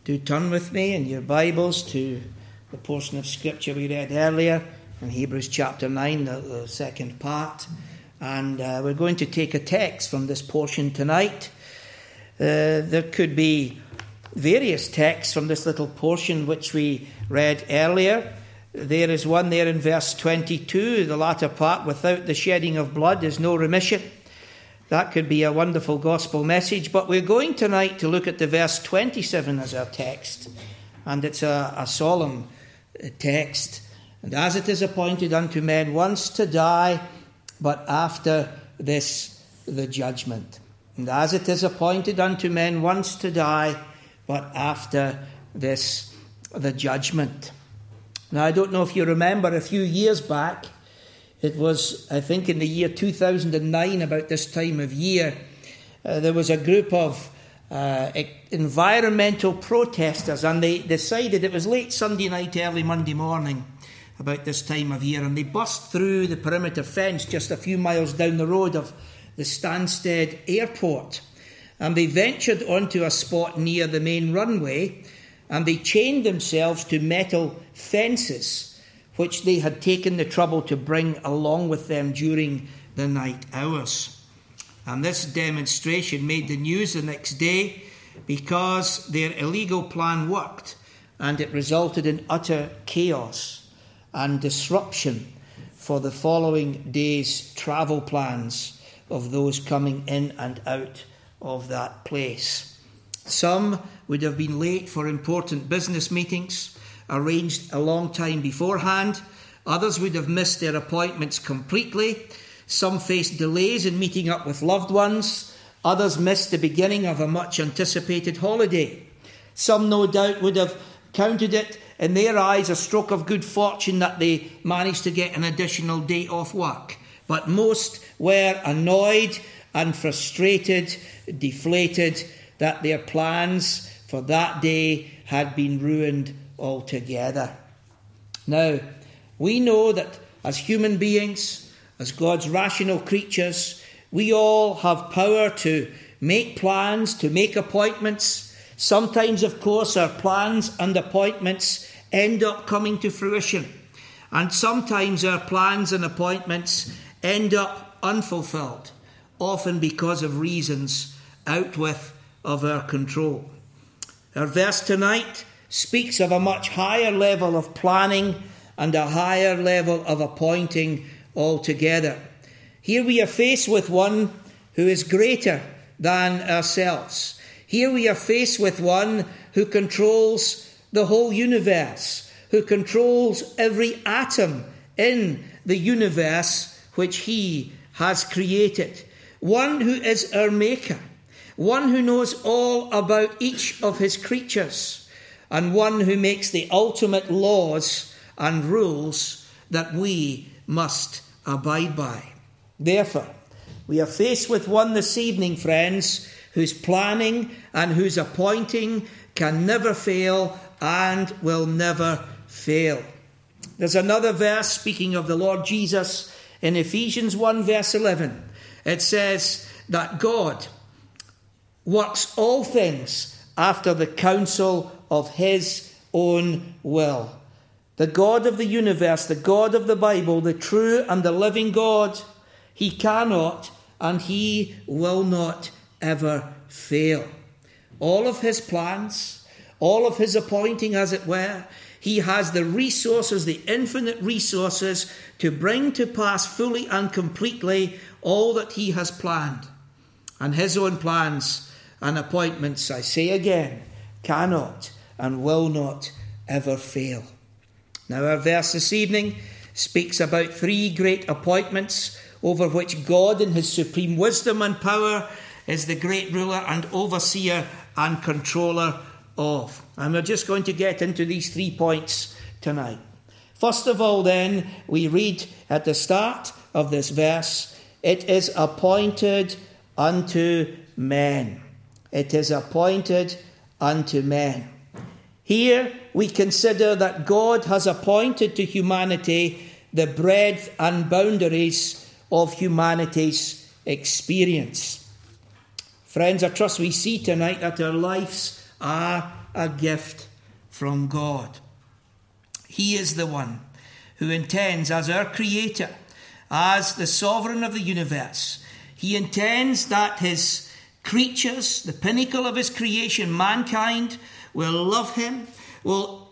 Do turn with me in your Bibles to the portion of Scripture we read earlier in Hebrews chapter 9, the second part. And we're going to take a text from this portion tonight. There could be various texts from this little portion which we read earlier. There is one there in verse 22, the latter part, without the shedding of blood is no remission. That could be a wonderful gospel message, but we're going tonight to look at the verse 27 as our text, and it's a solemn text. And as it is appointed unto men once to die, but after this the judgment. And as it is appointed unto men once to die, but after this the judgment. Now, I don't know if you remember a few years back, it was, I think, in the year 2009, about this time of year, there was a group of environmental protesters, and they decided, it was late Sunday night, early Monday morning, about this time of year, and they bust through the perimeter fence just a few miles down the road of the Stansted Airport, and they ventured onto a spot near the main runway, and they chained themselves to metal fences, which they had taken the trouble to bring along with them during the night hours. And this demonstration made the news the next day because their illegal plan worked, and it resulted in utter chaos and disruption for the following day's travel plans of those coming in and out of that place. Some would have been late for important business meetings arranged a long time beforehand. Others would have missed their appointments completely. Some faced delays in meeting up with loved ones. Others missed the beginning of a much anticipated holiday. Some, no doubt, would have counted it in their eyes a stroke of good fortune that they managed to get an additional day off work. But most were annoyed and frustrated, deflated, that their plans for that day had been ruined altogether. Now, we know that as human beings, as God's rational creatures, we all have power to make plans, to make appointments. Sometimes, of course, our plans and appointments end up coming to fruition. And sometimes our plans and appointments end up unfulfilled, often because of reasons out of our control. Our verse tonight speaks of a much higher level of planning and a higher level of appointing altogether. Here we are faced with one who is greater than ourselves. Here we are faced with one who controls the whole universe, who controls every atom in the universe which he has created. One who is our maker, one who knows all about each of his creatures, and one who makes the ultimate laws and rules that we must abide by. Therefore, we are faced with one this evening, friends, whose planning and whose appointing can never fail and will never fail. There's another verse speaking of the Lord Jesus in Ephesians 1 verse 11. It says that God works all things after the counsel of his own will. The God of the universe, the God of the Bible, the true and the living God, he cannot and he will not ever fail. All of his plans, all of his appointing, as it were, he has the resources, the infinite resources, to bring to pass fully and completely all that he has planned. And his own plans and appointments, I say again, cannot and will not ever fail. Now, our verse this evening speaks about three great appointments over which God in his supreme wisdom and power is the great ruler and overseer and controller of. And we're just going to get into these 3 points tonight. First of all, then, we read at the start of this verse, it is appointed unto men. It is appointed unto men. Here we consider that God has appointed to humanity the breadth and boundaries of humanity's experience. Friends, I trust we see tonight that our lives are a gift from God. He is the one who intends, as our Creator, as the sovereign of the universe, he intends that his creatures, the pinnacle of his creation, mankind, will love him, will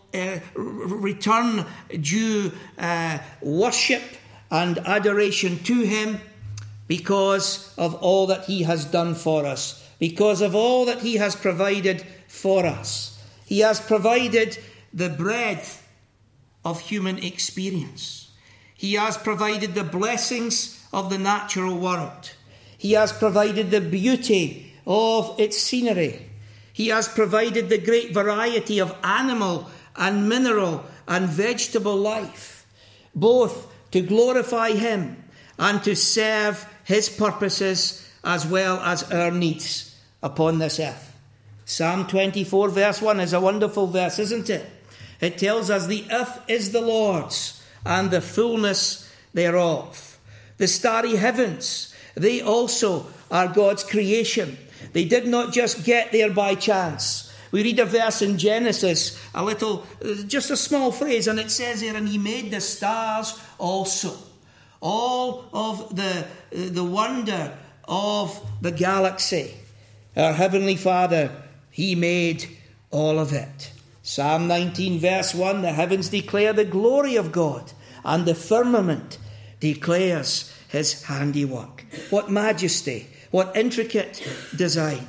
return due worship and adoration to him because of all that he has done for us, because of all that he has provided for us. He has provided the breadth of human experience. He has provided the blessings of the natural world. He has provided the beauty of its scenery. He has provided the great variety of animal and mineral and vegetable life, both to glorify him and to serve his purposes as well as our needs upon this earth. Psalm 24 verse 1 is a wonderful verse, isn't it? It tells us the earth is the Lord's and the fullness thereof. The starry heavens, they also are God's creation. They did not just get there by chance. We read a verse in Genesis, just a small phrase, and it says here, and he made the stars also. All of the wonder of the galaxy. Our Heavenly Father, he made all of it. Psalm 19 verse 1, the heavens declare the glory of God, and the firmament declares his handiwork. What majesty, what intricate design.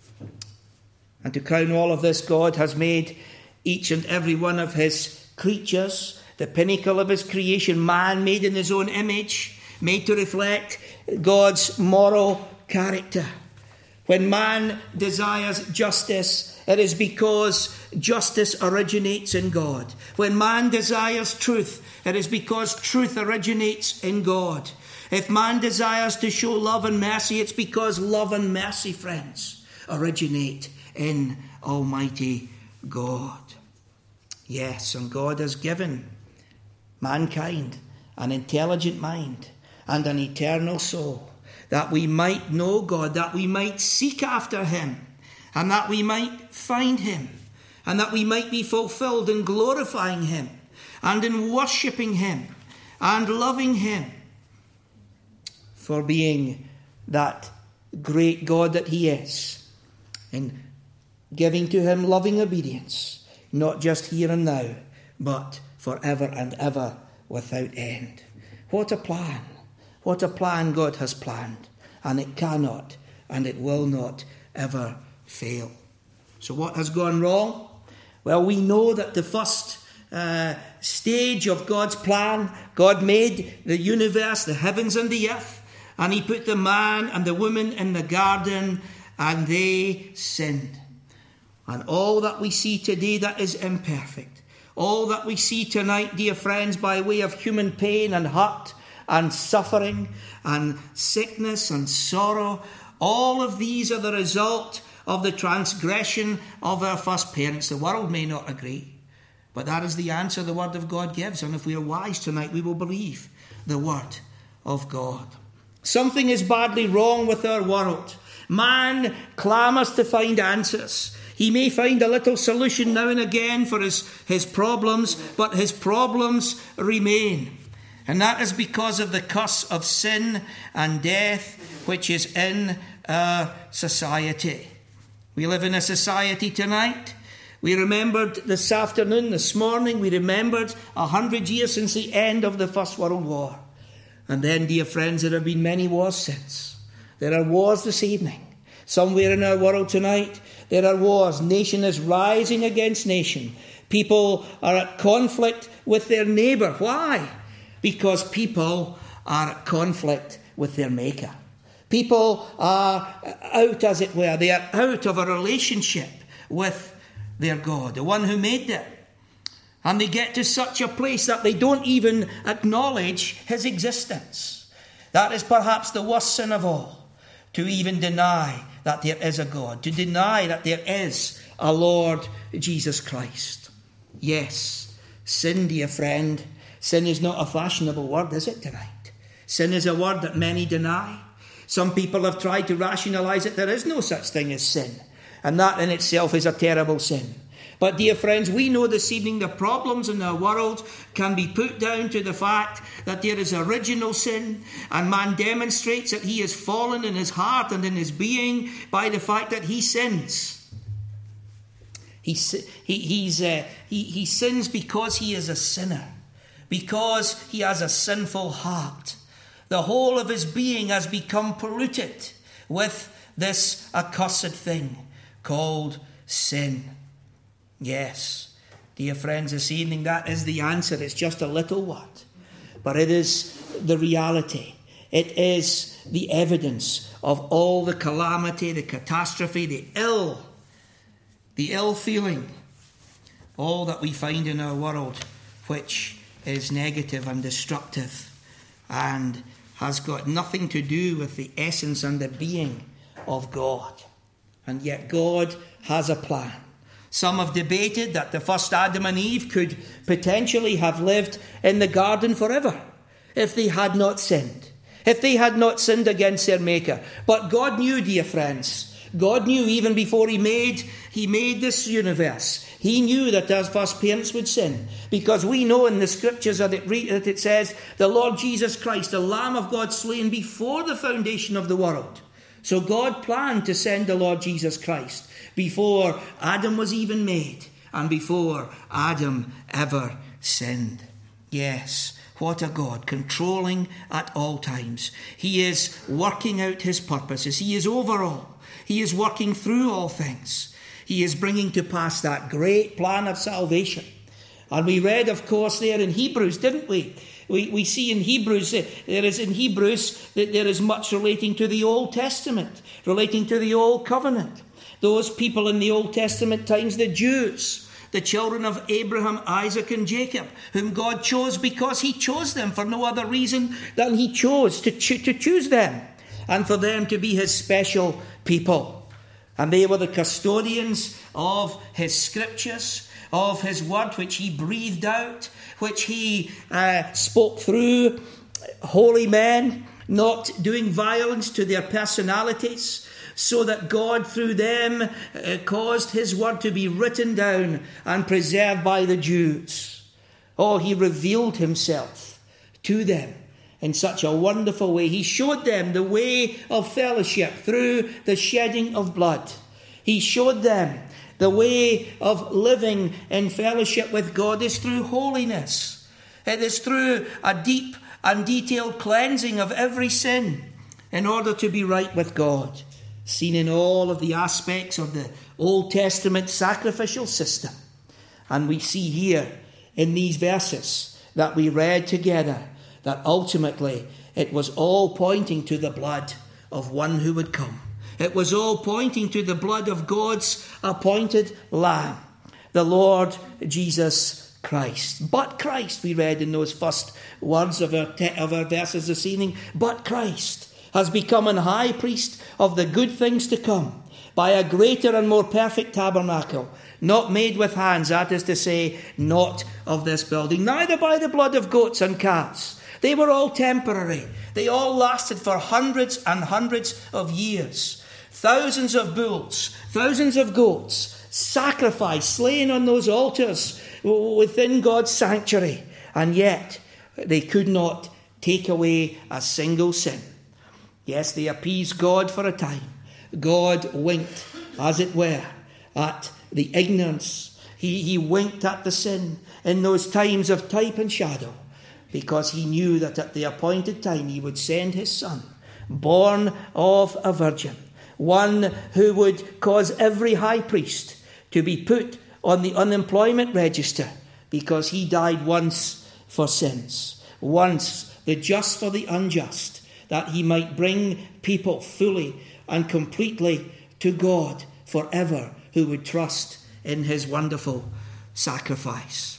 And to crown all of this, God has made each and every one of his creatures, the pinnacle of his creation, man made in his own image, made to reflect God's moral character. When man desires justice, it is because justice originates in God. When man desires truth, it is because truth originates in God. If man desires to show love and mercy, it's because love and mercy, friends, originate in Almighty God. Yes, and God has given mankind an intelligent mind and an eternal soul, that we might know God, that we might seek after him, and that we might find him, and that we might be fulfilled in glorifying him, and in worshipping him, and loving him, for being that great God that he is, in giving to him loving obedience, not just here and now, but forever and ever without end. What a plan! What a plan God has planned, and it cannot and it will not ever fail. So what has gone wrong? Well, we know that the first stage of God's plan, God made the universe, the heavens and the earth, and he put the man and the woman in the garden, and they sinned. And all that we see today that is imperfect, all that we see tonight, dear friends, by way of human pain and hurt and suffering and sickness and sorrow, all of these are the result of the transgression of our first parents. The world may not agree, but that is the answer the Word of God gives. And if we are wise tonight, we will believe the Word of God. Something is badly wrong with our world. Man clamours to find answers. He may find a little solution now and again for his problems, but his problems remain. And that is because of the curse of sin and death which is in our society. We live in a society tonight. We remembered this morning, we remembered 100 years since the end of the First World War. And then, dear friends, there have been many wars since. There are wars this evening. Somewhere in our world tonight, there are wars. Nation is rising against nation. People are at conflict with their neighbour. Why? Because people are at conflict with their Maker. People are out, as it were. They are out of a relationship with their God, the one who made them. And they get to such a place that they don't even acknowledge his existence. That is perhaps the worst sin of all, to even deny that there is a God, to deny that there is a Lord Jesus Christ. Yes, sin, dear friend, sin is not a fashionable word, is it, tonight? Sin is a word that many deny. Some people have tried to rationalise it. There is no such thing as sin. And that in itself is a terrible sin. But dear friends, we know this evening the problems in our world can be put down to the fact that there is original sin, and man demonstrates that he is fallen in his heart and in his being by the fact that he sins. He sins because he is a sinner, because he has a sinful heart. The whole of his being has become polluted with this accursed thing called sin. Yes, dear friends, this evening that is the answer. It's just a little word, but it is the reality. It is the evidence of all the calamity, the catastrophe, the ill feeling, all that we find in our world, which is negative and destructive and has got nothing to do with the essence and the being of God. And yet God has a plan. Some have debated that the first Adam and Eve could potentially have lived in the garden forever if they had not sinned, if they had not sinned against their Maker. But God knew, dear friends, God knew even before He made this universe. He knew that our first parents would sin, because we know in the Scriptures that it says, the Lord Jesus Christ, the Lamb of God, slain before the foundation of the world. So God planned to send the Lord Jesus Christ before Adam was even made and before Adam ever sinned. Yes, what a God, controlling at all times. He is working out His purposes. He is over all. He is working through all things. He is bringing to pass that great plan of salvation. And we read, of course, there in Hebrews, didn't we? We see in Hebrews, that there is much relating to the Old Testament, relating to the Old Covenant. Those people in the Old Testament times, the Jews, the children of Abraham, Isaac and Jacob, whom God chose because He chose them for no other reason than He chose to choose them and for them to be His special people. And they were the custodians of His Scriptures, of His word which He breathed out, which He spoke through holy men, not doing violence to their personalities, so that God through them caused His word to be written down and preserved by the Jews. Oh, He revealed Himself to them in such a wonderful way. He showed them the way of fellowship through the shedding of blood. He showed them the way of living in fellowship with God is through holiness. It is through a deep and detailed cleansing of every sin in order to be right with God, seen in all of the aspects of the Old Testament sacrificial system. And we see here in these verses that we read together that ultimately it was all pointing to the blood of one who would come. It was all pointing to the blood of God's appointed Lamb, the Lord Jesus Christ. But Christ, we read in those first words of our verses this evening, but Christ has become an high priest of the good things to come by a greater and more perfect tabernacle, not made with hands, that is to say, not of this building, neither by the blood of goats and calves. They were all temporary. They all lasted for hundreds and hundreds of years. Thousands of bulls, thousands of goats, sacrificed, slain on those altars within God's sanctuary. And yet, they could not take away a single sin. Yes, they appeased God for a time. God winked, as it were, at the ignorance. He winked at the sin in those times of type and shadow, because He knew that at the appointed time He would send His Son, born of a virgin, one who would cause every high priest to be put on the unemployment register, because He died once for sins, once the just for the unjust, that He might bring people fully and completely to God forever who would trust in His wonderful sacrifice.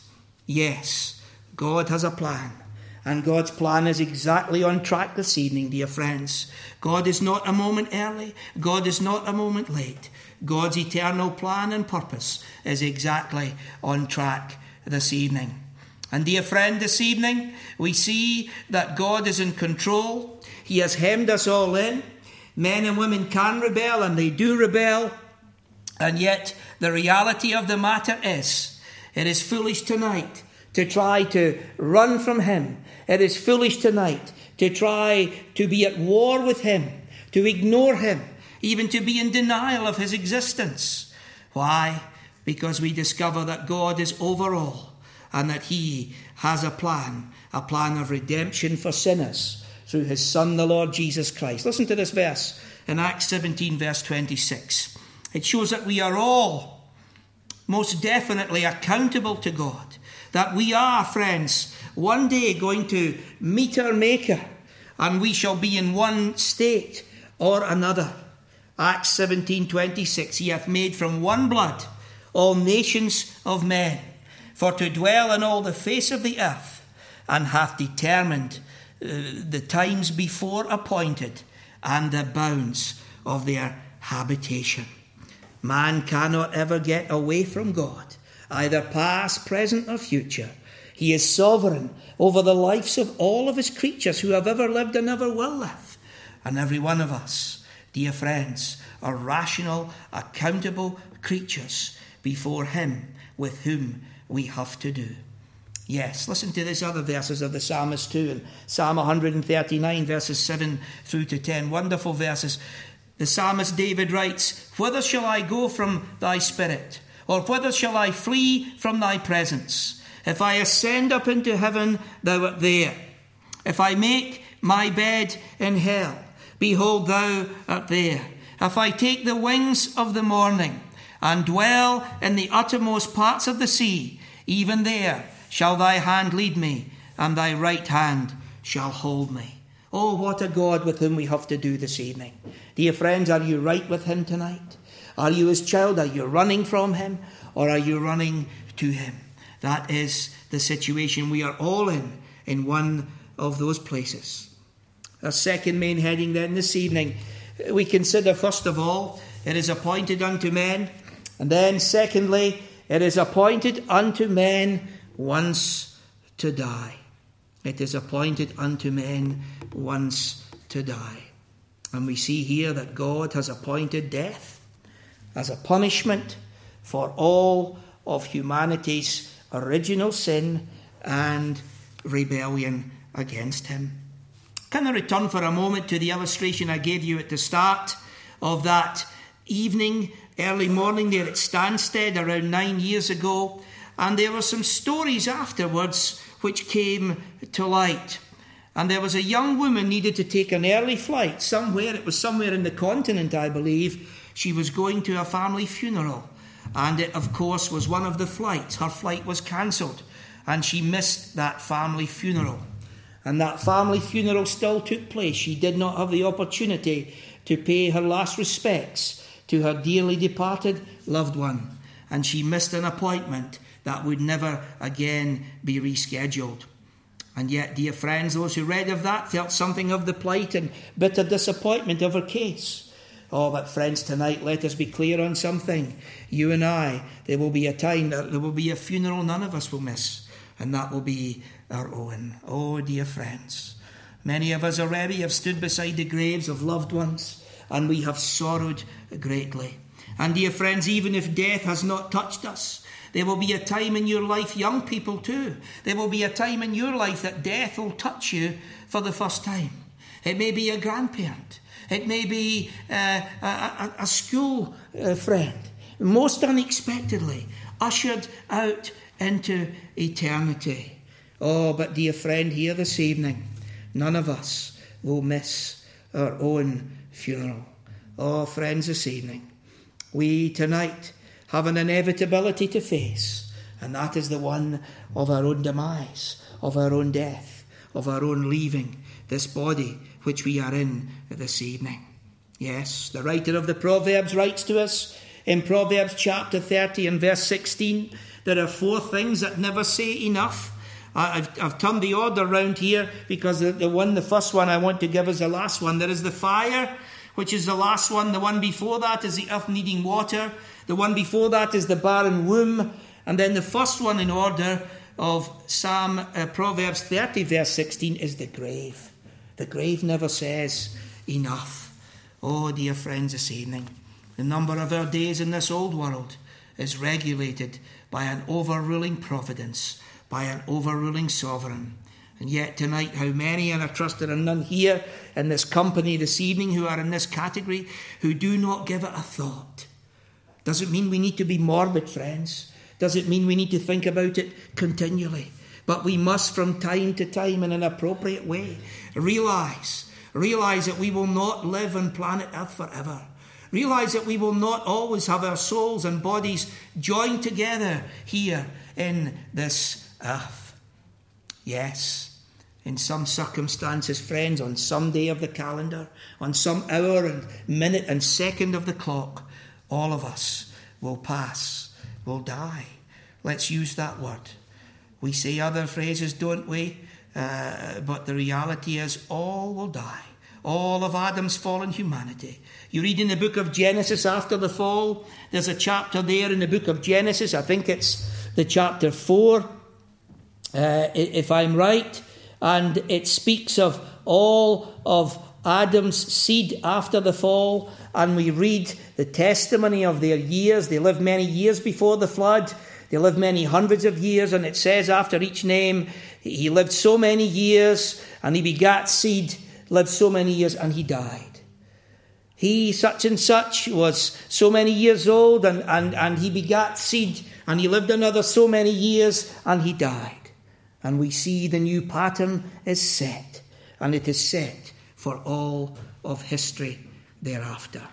Yes, God has a plan. And God's plan is exactly on track this evening, dear friends. God is not a moment early. God is not a moment late. God's eternal plan and purpose is exactly on track this evening. And dear friend, this evening we see that God is in control. He has hemmed us all in. Men and women can rebel, and they do rebel. And yet the reality of the matter is, it is foolish tonight to try to run from him. It is foolish tonight to try to be at war with him, to ignore him, even to be in denial of his existence. Why? Because we discover that God is over all and that he has a plan of redemption for sinners through his Son, the Lord Jesus Christ. Listen to this verse in Acts 17, verse 26. It shows that we are all most definitely accountable to God, that we are, friends, one day going to meet our Maker, and we shall be in one state or another. Acts 17:26, he hath made from one blood all nations of men, for to dwell in all the face of the earth, and hath determined the times before appointed, and the bounds of their habitation. Man cannot ever get away from God, either past, present, or future. He is sovereign over the lives of all of his creatures who have ever lived and ever will live. And every one of us, dear friends, are rational, accountable creatures before him with whom we have to do. Yes, listen to these other verses of the psalmist too, in Psalm 139, verses 7 through to 10. Wonderful verses. The psalmist David writes, "Whither shall I go from thy spirit? Or whither shall I flee from thy presence? If I ascend up into heaven, thou art there. If I make my bed in hell, behold, thou art there. If I take the wings of the morning, and dwell in the uttermost parts of the sea, even there shall thy hand lead me, and thy right hand shall hold me." Oh, what a God with whom we have to do this evening. Dear friends, are you right with him tonight? Are you his child? Are you running from him? Or are you running to him? That is the situation we are all in one of those places. Our second main heading then this evening, we consider first of all, it is appointed unto men. And then secondly, it is appointed unto men once to die. It is appointed unto men once to die. And we see here that God has appointed death as a punishment for all of humanity's original sin and rebellion against him. Can I return for a moment to the illustration I gave you at the start of that evening, early morning there at Stansted around 9 years ago? And there were some stories afterwards which came to light. And there was a young woman needed to take an early flight somewhere. It was somewhere in the continent, I believe. She was going to a family funeral. And it, of course, was one of the flights. Her flight was cancelled. And she missed that family funeral. And that family funeral still took place. She did not have the opportunity to pay her last respects to her dearly departed loved one. And she missed an appointment that would never again be rescheduled. And yet, dear friends, those who read of that felt something of the plight and bitter disappointment of her case. Oh, but friends, tonight let us be clear on something. You and I, there will be a time that there will be a funeral none of us will miss, and that will be our own. Oh, dear friends, many of us already have stood beside the graves of loved ones, and we have sorrowed greatly. And dear friends, even if death has not touched us, there will be a time in your life, young people too, there will be a time in your life that death will touch you for the first time. It may be a grandparent. It may be a school friend, most unexpectedly ushered out into eternity. Oh, but dear friend, here this evening, none of us will miss our own funeral. Oh, friends, this evening, we tonight have an inevitability to face, and that is the one of our own demise, of our own death, of our own leaving this body which we are in this evening. Yes, the writer of the Proverbs writes to us in Proverbs chapter 30 and verse 16, there are 4 things that never say enough. I've turned the order round here because the first one I want to give is the last one. There is the fire, which is the last one. The one before that is the earth needing water. The one before that is the barren womb. And then the first one in order of Proverbs 30 verse 16 is the grave. The grave never says enough. Oh, dear friends, this evening, The number of our days in this old world is regulated by an overruling providence, by an overruling sovereign. And yet tonight, how many, and I trust there are none here in this company this evening who are in this category, who do not give it a thought. Doesn't mean we need to be morbid, friends. Doesn't mean we need to think about it continually. But we must from time to time in an appropriate way realize that we will not live on planet Earth forever. Realize that we will not always have our souls and bodies joined together here in this earth. Yes, in some circumstances, friends, on some day of the calendar, on some hour and minute and second of the clock, all of us will pass, will die. Let's use that word. We say other phrases, don't we? But the reality is all will die. All of Adam's fallen humanity. You read in the book of Genesis after the fall, there's a chapter there in the book of Genesis, I think it's the chapter 4, if I'm right, and it speaks of all of Adam's seed after the fall, and we read the testimony of their years. They lived many years before the flood. They lived many hundreds of years, and it says after each name, he lived so many years, and he begat seed, lived so many years, and he died. He, such and such, was so many years old, and he begat seed, and he lived another so many years, and he died. And we see the new pattern is set, and it is set for all of history thereafter.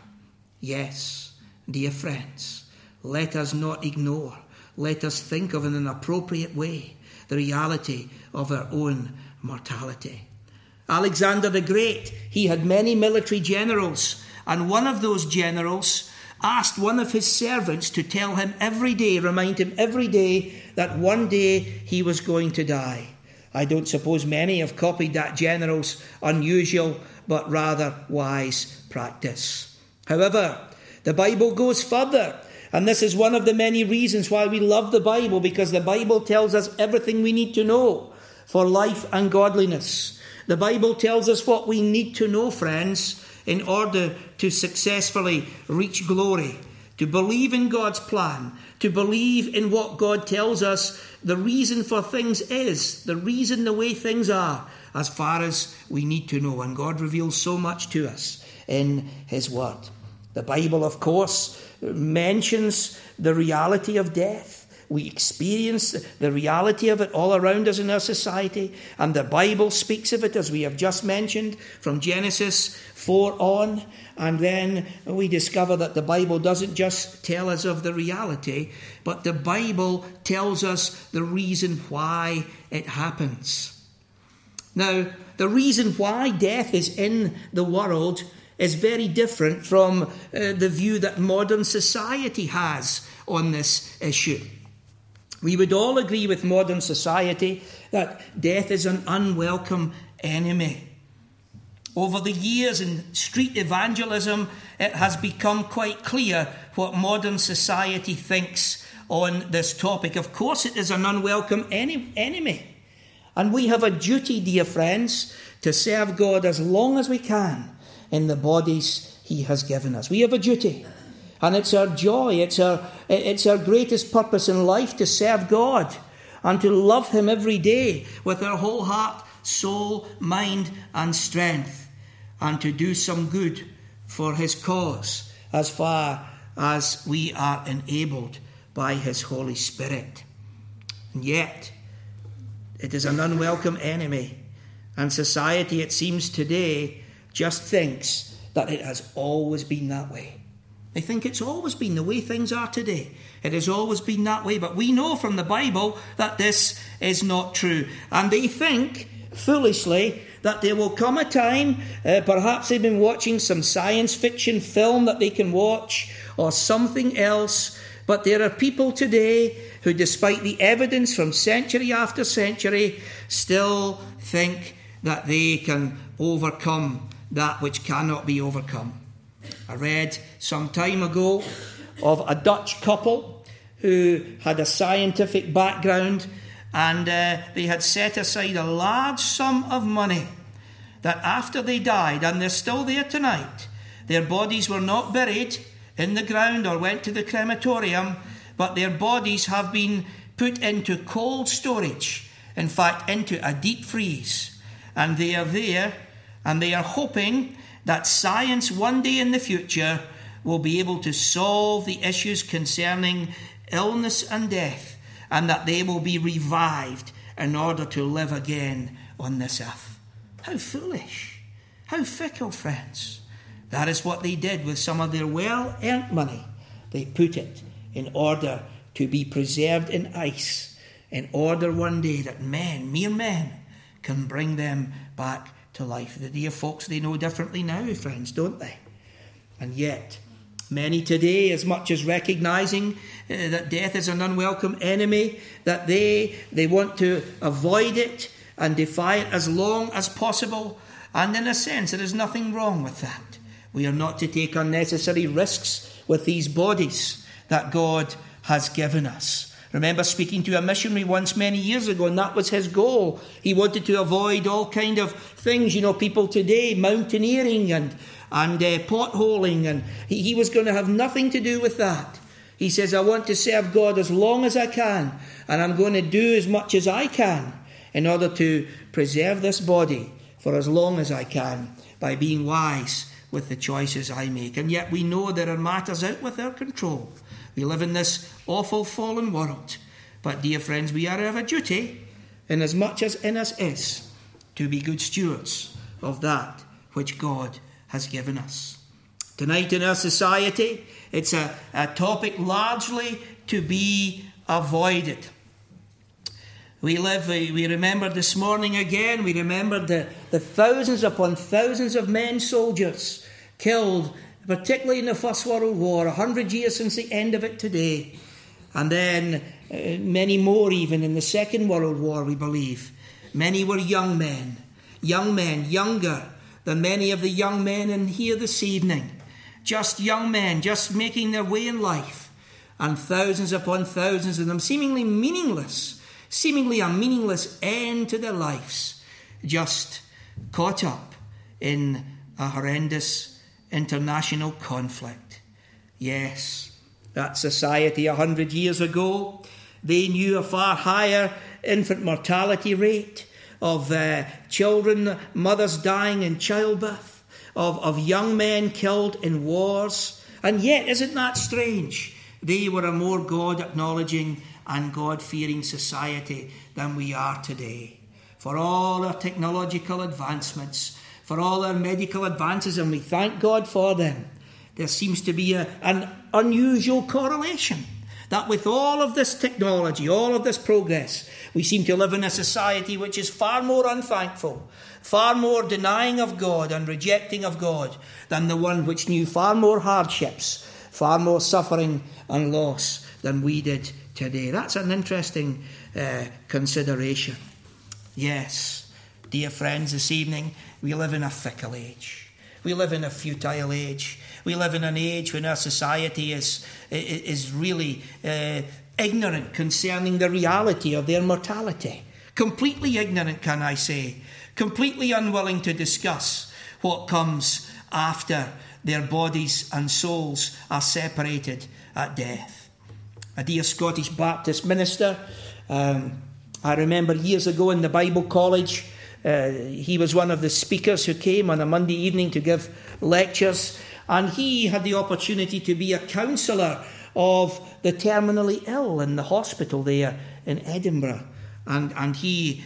Yes, dear friends, let us not ignore, let us think of in an appropriate way the reality of our own mortality. Alexander the Great, he had many military generals, and one of those generals asked one of his servants to tell him every day, remind him every day, that one day he was going to die. I don't suppose many have copied that general's unusual but rather wise practice. However, the Bible goes further, and this is one of the many reasons why we love the Bible, because the Bible tells us everything we need to know for life and godliness. The Bible tells us what we need to know, friends, in order to successfully reach glory, to believe in God's plan, to believe in what God tells us the reason for things is, the reason the way things are, as far as we need to know. And God reveals so much to us in His Word. The Bible, of course, mentions the reality of death. We experience the reality of it all around us in our society, and the Bible speaks of it, as we have just mentioned, from Genesis 4 on, and then we discover that the Bible doesn't just tell us of the reality, but the Bible tells us the reason why it happens. Now, the reason why death is in the world is very different from the view that modern society has on this issue. We would all agree with modern society that death is an unwelcome enemy. Over the years in street evangelism, it has become quite clear what modern society thinks on this topic. Of course, it is an unwelcome enemy. And we have a duty, dear friends, to serve God as long as we can in the bodies He has given us. We have a duty. And it's our joy, it's our greatest purpose in life to serve God and to love Him every day with our whole heart, soul, mind and strength, and to do some good for His cause as far as we are enabled by His Holy Spirit. And yet, it is an unwelcome enemy, and society, it seems today, just thinks that it has always been that way. They think it's always been the way things are today. It has always been that way. But we know from the Bible that this is not true. And they think, foolishly, that there will come a time, perhaps they've been watching some science fiction film that they can watch, or something else. But there are people today who, despite the evidence from century after century, still think that they can overcome that which cannot be overcome. I read some time ago of a Dutch couple who had a scientific background, and they had set aside a large sum of money that after they died, and they're still there tonight, their bodies were not buried in the ground or went to the crematorium, but their bodies have been put into cold storage, in fact, into a deep freeze. And they are there, and they are hoping that science one day in the future will be able to solve the issues concerning illness and death, and that they will be revived in order to live again on this earth. How foolish, how fickle, friends. That is what they did with some of their well-earned money. They put it in order to be preserved in ice, in order one day that men, mere men, can bring them back to life. The dear folks, they know differently now, friends, don't they? And yet, many today, as much as recognising that death is an unwelcome enemy, that they want to avoid it and defy it as long as possible. And in a sense, there is nothing wrong with that. We are not to take unnecessary risks with these bodies that God has given us. Remember speaking to a missionary once many years ago, and that was his goal. He wanted to avoid all kind of things, people today, mountaineering and potholing, and he was going to have nothing to do with that. He says, I want to serve God as long as I can, and I'm going to do as much as I can in order to preserve this body for as long as I can by being wise with the choices I make. And yet we know there are matters out with our control. We live in this awful fallen world. But dear friends, we are of a duty, in as much as in us is, to be good stewards of that which God has given us. Tonight in our society, it's a topic largely to be avoided. We remembered this morning again, we remembered the thousands upon thousands of men soldiers killed, particularly in the First World War, 100 years since the end of it today. And then many more even in the Second World War, we believe. Many were young men, younger than many of the young men in here this evening. Just young men, just making their way in life. And thousands upon thousands of them seemingly a meaningless end to their lives, just caught up in a horrendous international conflict. Yes, that society 100 years ago, they knew a far higher infant mortality rate of children, mothers dying in childbirth, of young men killed in wars. And yet, isn't that strange? They were a more God-acknowledging and God-fearing society than we are today. For all our technological advancements, for all our medical advances, and we thank God for them, there seems to be an unusual correlation that with all of this technology, all of this progress, we seem to live in a society which is far more unthankful, far more denying of God and rejecting of God than the one which knew far more hardships, far more suffering and loss than we did today. That's an interesting consideration. Yes, dear friends, this evening we live in a fickle age. We live in a futile age. We live in an age when our society is really ignorant concerning the reality of their mortality. Completely ignorant, can I say. Completely unwilling to discuss what comes after their bodies and souls are separated at death. A dear Scottish Baptist minister, I remember years ago in the Bible college, he was one of the speakers who came on a Monday evening to give lectures, and he had the opportunity to be a counsellor of the terminally ill in the hospital there in Edinburgh. And he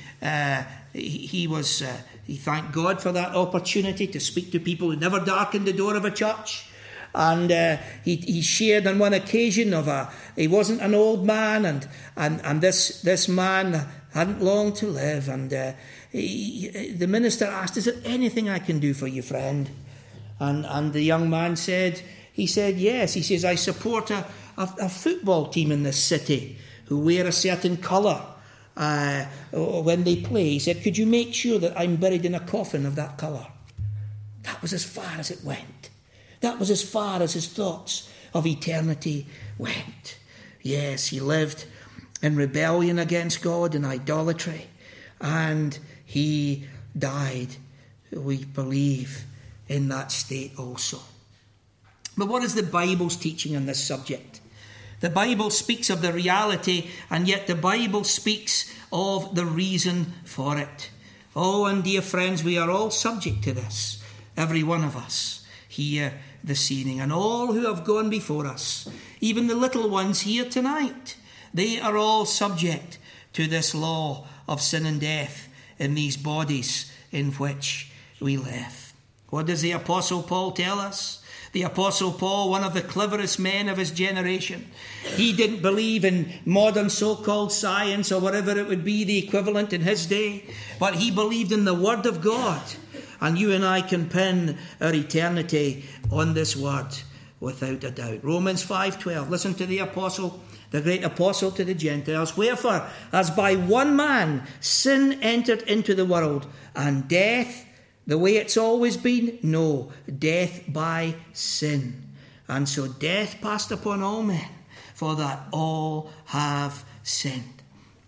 thanked God for that opportunity to speak to people who never darkened the door of a church. And he shared on one occasion he wasn't an old man, and this man hadn't long to live. And the minister asked, "Is there anything I can do for you, friend?" And the young man said, yes. He says, "I support a football team in this city who wear a certain colour when they play." He said, "Could you make sure that I'm buried in a coffin of that colour?" That was as far as it went. That was as far as his thoughts of eternity went. Yes, he lived in rebellion against God and idolatry, and he died, we believe, in that state also. But what is the Bible's teaching on this subject? The Bible speaks of the reality, and yet the Bible speaks of the reason for it. Oh, and dear friends, we are all subject to this, every one of us here this evening, and all who have gone before us, even the little ones here tonight, they are all subject to this law of sin and death in these bodies in which we live. What does the Apostle Paul tell us? The Apostle Paul, one of the cleverest men of his generation, he didn't believe in modern so-called science or whatever it would be the equivalent in his day, but he believed in the Word of God. And you and I can pin our eternity on this Word without a doubt. Romans 5:12, listen to the apostle, the great apostle to the Gentiles. Wherefore, as by one man sin entered into the world, and death, the way it's always been? No, death by sin. And so death passed upon all men, for that all have sinned.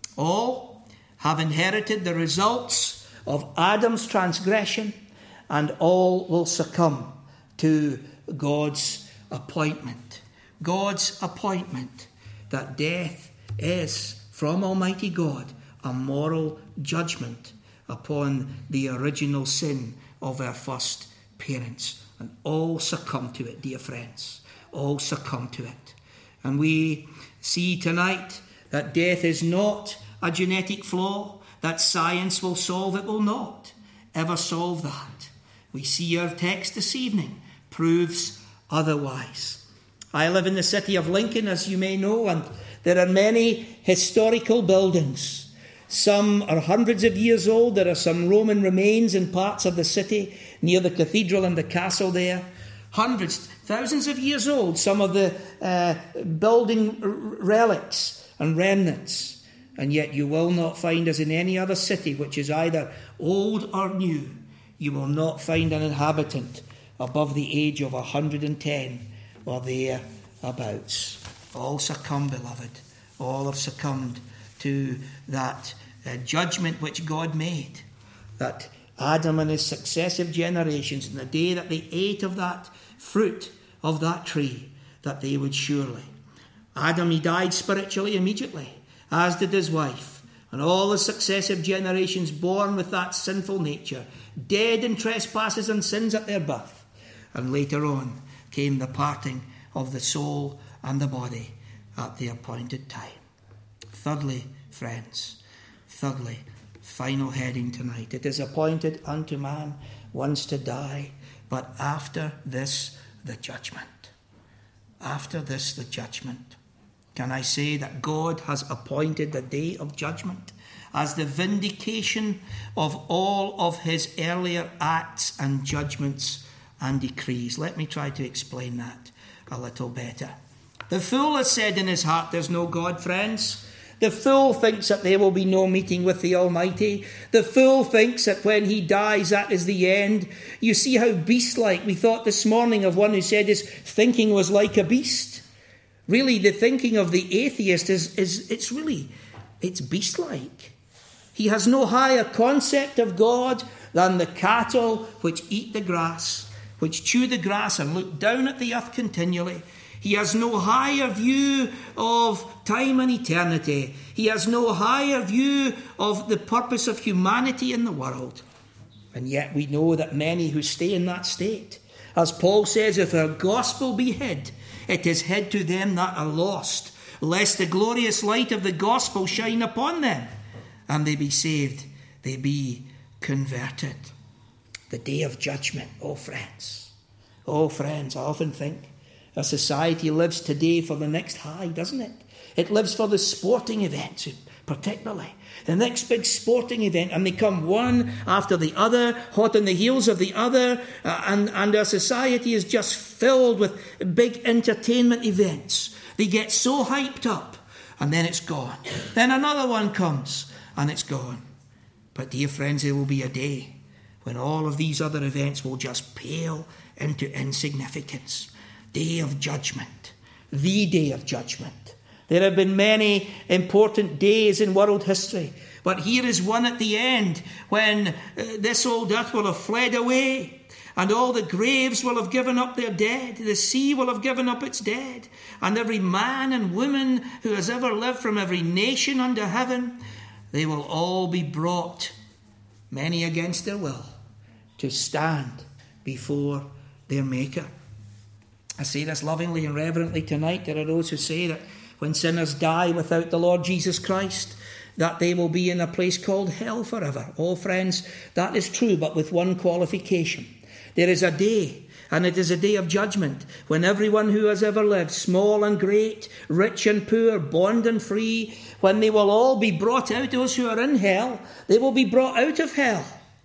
All have inherited the results of Adam's transgression, and all will succumb to God's appointment. God's appointment that death is, from Almighty God, a moral judgment upon the original sin of our first parents. And all succumb to it, dear friends. All succumb to it. And we see tonight that death is not a genetic flaw, that science will solve. It will not ever solve that. We see our text this evening proves otherwise. I live in the city of Lincoln, as you may know, and there are many historical buildings. Some are hundreds of years old. There are some Roman remains in parts of the city near the cathedral and the castle there. Hundreds, thousands of years old. Some of the building relics and remnants. And yet you will not find, as in any other city which is either old or new, you will not find an inhabitant above the age of 110 or thereabouts. All succumb, beloved. All have succumbed to that judgment which God made, that Adam and his successive generations, in the day that they ate of that fruit of that tree, that they would surely. Adam, he died spiritually immediately, as did his wife, and all the successive generations born with that sinful nature, dead in trespasses and sins at their birth. And later on came the parting of the soul and the body at the appointed time. Thirdly, friends, final heading tonight. It is appointed unto man once to die, but after this the judgment. After this the judgment. Can I say that God has appointed the day of judgment as the vindication of all of his earlier acts and judgments and decrees? Let me try to explain that a little better. The fool has said in his heart, there's no God, friends. The fool thinks that there will be no meeting with the Almighty. The fool thinks that when he dies, that is the end. You see how beast-like. We thought this morning of one who said his thinking was like a beast. Really, the thinking of the atheist it's beast-like. He has no higher concept of God than the cattle which eat the grass, which chew the grass and look down at the earth continually. He has no higher view of time and eternity. He has no higher view of the purpose of humanity in the world. And yet we know that many who stay in that state, as Paul says, if our gospel be hid, it is hid to them that are lost, lest the glorious light of the gospel shine upon them, and they be saved, they be converted. The day of judgment, oh friends, I often think our society lives today for the next high, doesn't it? It lives for the sporting events, particularly. The next big sporting event, and they come one after the other, hot on the heels of the other, and our society is just filled with big entertainment events. They get so hyped up, and then it's gone. Then another one comes, and it's gone. But dear friends, there will be a day when all of these other events will just pale into insignificance. Day of judgment. The day of judgment. There have been many important days in world history, but here is one at the end when this old earth will have fled away And all the graves will have given up their dead. The sea will have given up its dead. And every man and woman who has ever lived from every nation under heaven, they will all be brought, many against their will, to stand before their Maker. I say this lovingly and reverently tonight. There are those who say that when sinners die without the Lord Jesus Christ, that they will be in a place called hell forever. Oh, friends, that is true, but with one qualification. There is a day, and it is a day of judgment, when everyone who has ever lived, small and great, rich and poor, bond and free, when they will all be brought out, those who are in hell, they will be brought out of hell.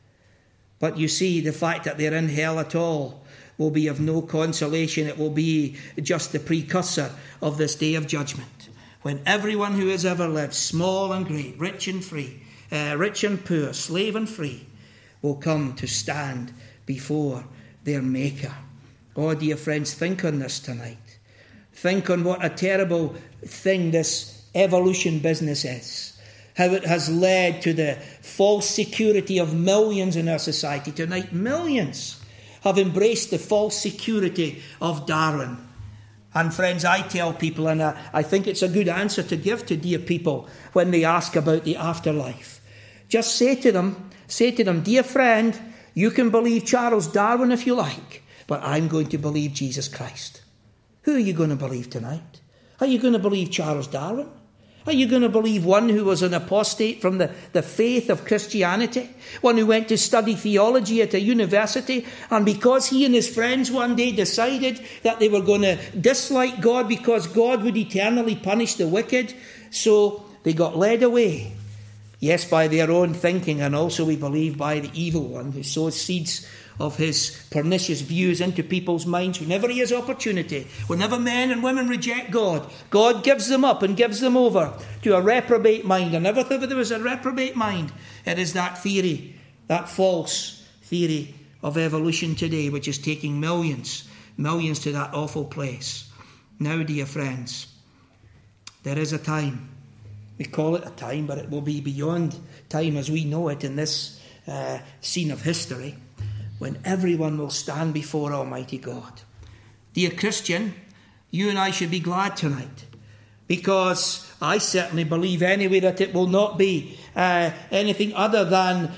But you see, the fact that they're in hell at all will be of no consolation. It will be just the precursor of this day of judgment, when everyone who has ever lived, small and great, rich and free, rich and poor, slave and free, will come to stand before their Maker. Oh, dear friends, think on this tonight. Think on what a terrible thing this evolution business is. How it has led to the false security of millions in our society. Tonight, millions have embraced the false security of Darwin. And friends, I tell people, and I think it's a good answer to give to dear people when they ask about the afterlife. Just say to them, dear friend, you can believe Charles Darwin if you like, but I'm going to believe Jesus Christ. Who are you going to believe tonight? Are you going to believe Charles Darwin? Are you going to believe one who was an apostate from the faith of Christianity? One who went to study theology at a university, and because he and his friends one day decided that they were going to dislike God because God would eternally punish the wicked, so they got led away. Yes, by their own thinking, and also we believe by the evil one who sows seeds of his pernicious views into people's minds whenever he has opportunity. Whenever men and women reject God, God gives them up and gives them over to a reprobate mind. And never thought there was a reprobate mind. It is that theory, that false theory of evolution today, which is taking millions to that awful place. Now, dear friends, there is a time. We call it a time, but it will be beyond time as we know it in this scene of history, when everyone will stand before Almighty God. Dear Christian, you and I should be glad tonight, because I certainly believe anyway that it will not be anything other than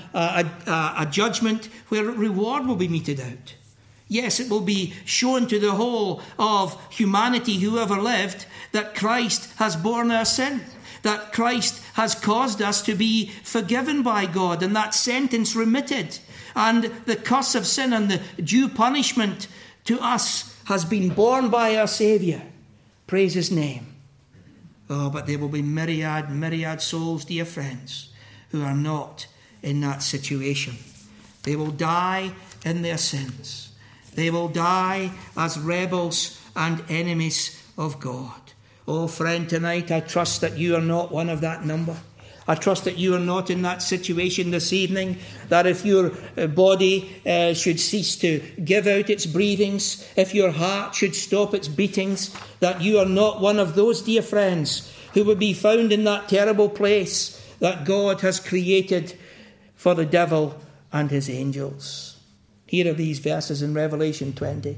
a judgment where reward will be meted out. Yes, it will be shown to the whole of humanity, whoever lived, that Christ has borne our sin, that Christ has caused us to be forgiven by God, and that sentence remitted, and the curse of sin and the due punishment to us has been borne by our Saviour. Praise his name. Oh, but there will be myriad souls, dear friends, who are not in that situation. They will die in their sins. They will die as rebels and enemies of God. Oh, friend, tonight I trust that you are not one of that number. I trust that you are not in that situation this evening, that if your body should cease to give out its breathings, if your heart should stop its beatings, that you are not one of those, dear friends, who would be found in that terrible place that God has created for the devil and his angels. Here are these verses in Revelation 20.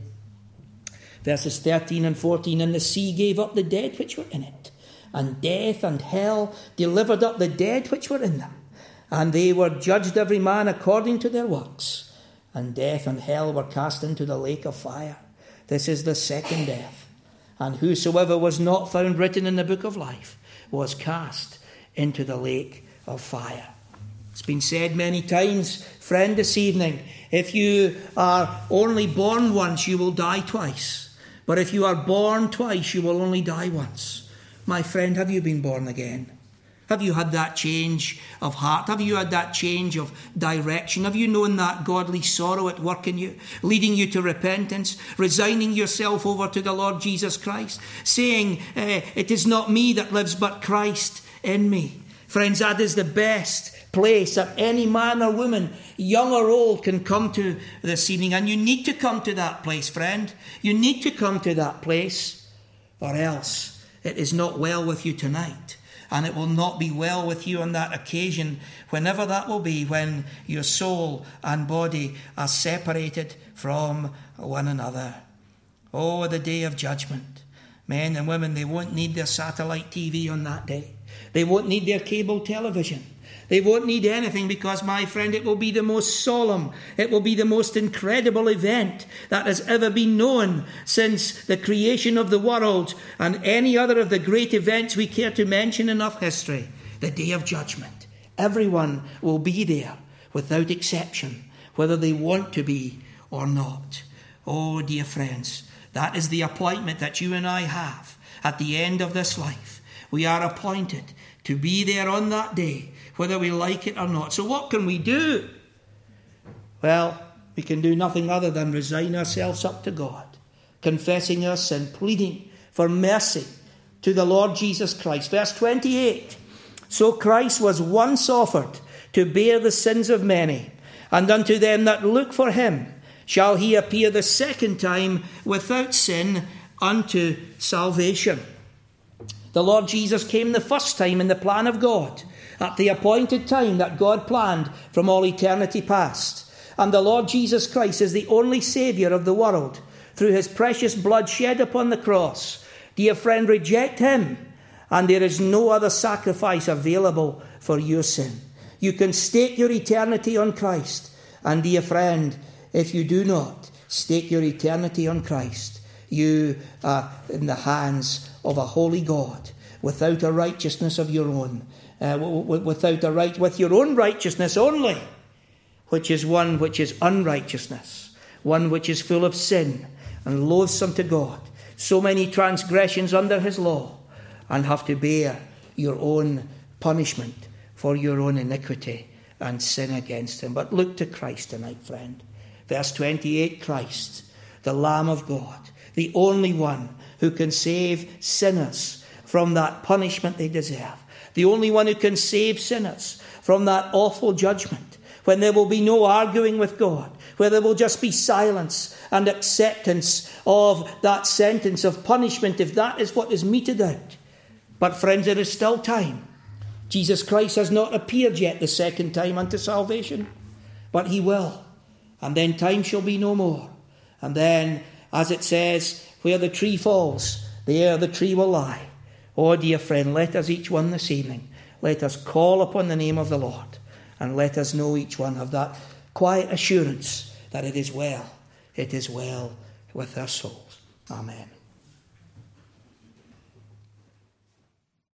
Verses 13 and 14, and the sea gave up the dead which were in it, and death and hell delivered up the dead which were in them, and they were judged every man according to their works, and death and hell were cast into the lake of fire. This is the second death, and whosoever was not found written in the book of life was cast into the lake of fire. It's been said many times, friend, this evening, if you are only born once, you will die twice. But if you are born twice, you will only die once. My friend, have you been born again? Have you had that change of heart? Have you had that change of direction? Have you known that godly sorrow at work in you, leading you to repentance, resigning yourself over to the Lord Jesus Christ, saying, it is not me that lives, but Christ in me? Friends, that is the best place that any man or woman, young or old, can come to this evening. And you need to come to that place, friend. You need to come to that place, or else it is not well with you tonight. And it will not be well with you on that occasion, whenever that will be, when your soul and body are separated from one another. Oh, the day of judgment. Men and women, they won't need their satellite TV on that day. They won't need their cable television. They won't need anything, because, my friend, it will be the most solemn, it will be the most incredible event that has ever been known since the creation of the world and any other of the great events we care to mention in our history. The day of judgment. Everyone will be there without exception, whether they want to be or not. Oh, dear friends, that is the appointment that you and I have at the end of this life. We are appointed to be there on that day, whether we like it or not. So what can we do? Well, we can do nothing other than resign ourselves up to God, confessing our sin, pleading for mercy to the Lord Jesus Christ. Verse 28, so Christ was once offered to bear the sins of many, and unto them that look for him shall he appear the second time without sin unto salvation. The Lord Jesus came the first time in the plan of God, at the appointed time that God planned from all eternity past. And the Lord Jesus Christ is the only Saviour of the world through his precious blood shed upon the cross. Dear friend, reject him, and there is no other sacrifice available for your sin. You can stake your eternity on Christ. And dear friend, if you do not stake your eternity on Christ, you are in the hands of a holy God, without a righteousness of your own, with your own righteousness only, which is one which is unrighteousness, one which is full of sin and loathsome to God. So many transgressions under his law, and have to bear your own punishment for your own iniquity and sin against him. But look to Christ tonight, friend. Verse 28, Christ, the Lamb of God, the only one who can save sinners from that punishment they deserve. The only one who can save sinners from that awful judgment, when there will be no arguing with God, where there will just be silence and acceptance of that sentence of punishment, if that is what is meted out. But friends, there is still time. Jesus Christ has not appeared yet the second time unto salvation, but he will. And then time shall be no more. And then, as it says, where the tree falls, there the tree will lie. Oh, dear friend, let us each one this evening, let us call upon the name of the Lord, and let us know each one of that quiet assurance that it is well with our souls. Amen.